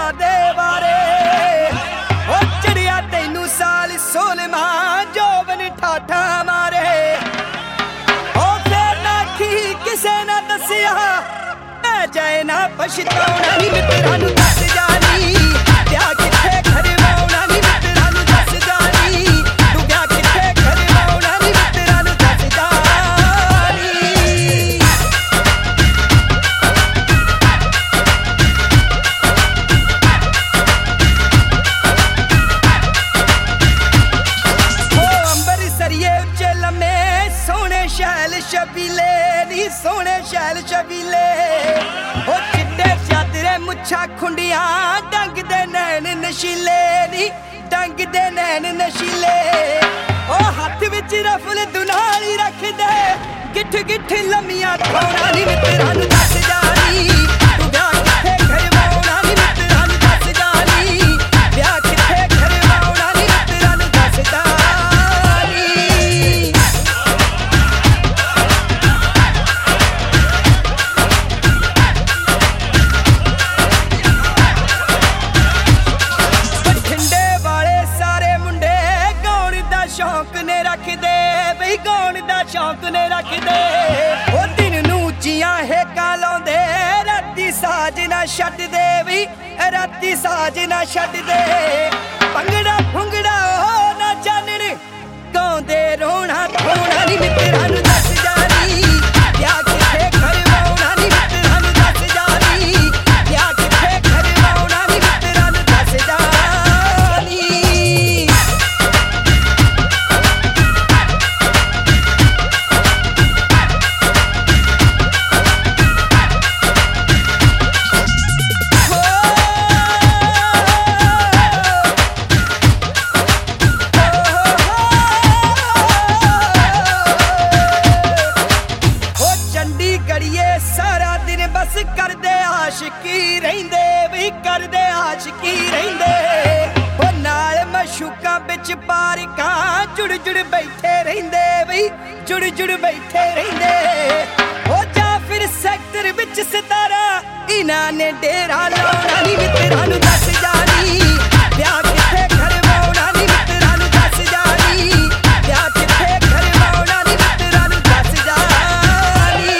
दे बारे ओ चढ़िया तैनू साल 16वां जोबन ठाठा मारे ओ फिर नाखी किसे ना दसिया मैं जाए ना पछताउणा नी मित्तरां नू दस जानी ब्याह किथे करवाउणा नी मित्तरां नू दस जानी तू ब्याह किथे करवाउणा नी मित्तरां नू दस जानी ओ अंबरसरिये उच्चे लम्मे सोहणे शैल शबीले नी सोहणे शैल शबीले ओ चिट्टे चादरे मुच्छां खुंडियां डंग दे नैन नशीले नी डंग दे नैन नशीले ओ हत्थ विच रफल दुनाली रख दे गिठ गिठ लम्मियां थोड़ा नी मित्तरां नू दस जानी तू ब्याह किथे करवाउणा नी मित्तरां नू दस जानी ब्याह किथे करवाउणा नी मित्तरां नू दस जानी बठिंडे वाले सारे मुंडे गाउण दा शौक ने रखदे बई गाउण दा शौक ने रखदे ओ दिन नू जियां हेकां लाउंदे राती साज ना छड्डदे बई राती साज ना छड्डदे भंगड़ा फुंगड़ा हो ना जानण गाउंदे रोना थोड़ा नी मित्तरां नू दस जानी ब्याह किथे करवाउणा नी मित्तरां नू दस जानी ब्याह किथे करवाउणा नी मित्तरां नू दस जानी ओ चंडीगढ़िए सारा दिन बस करदे आशिकी रहिंदे बई करदे आशिकी रहिंदे ओ नाल मशूकां बिच पारिकां जुड़ जुड़ बैठे रहिंदे बई जुड़ जुड़ बैठे रहिंदे ओ जा फिर सैक्टर बिच सितारा इन्हां ने डेरा लाउणा नी मित्तरां नू दस जानी ब्याह किथे करवाउणा नी मित्तरां नू दस जानी ब्याह किथे करवाउणा नी मित्तरां नू दस जानी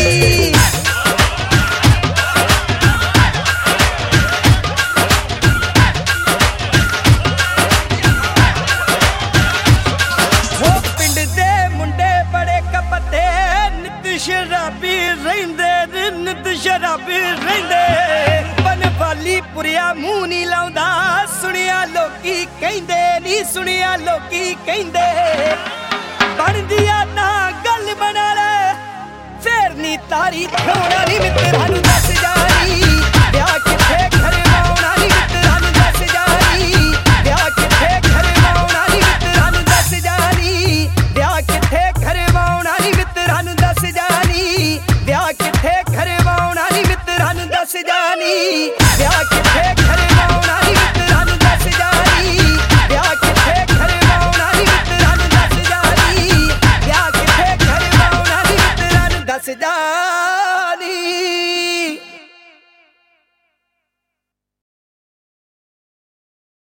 ओ पिंड दे मुंडे बड़े कपते नित शराबी रहिंदे नित शराबी रहिंदे बनवाली पुरिया मूंह नी लाउंदा सुनिया लोकी कहिंदे नी सुनिया लोकी कहिंदे बनदी आ ना गल बना ले फेर नी तारी थोड़ा नी मित्तरां नू दस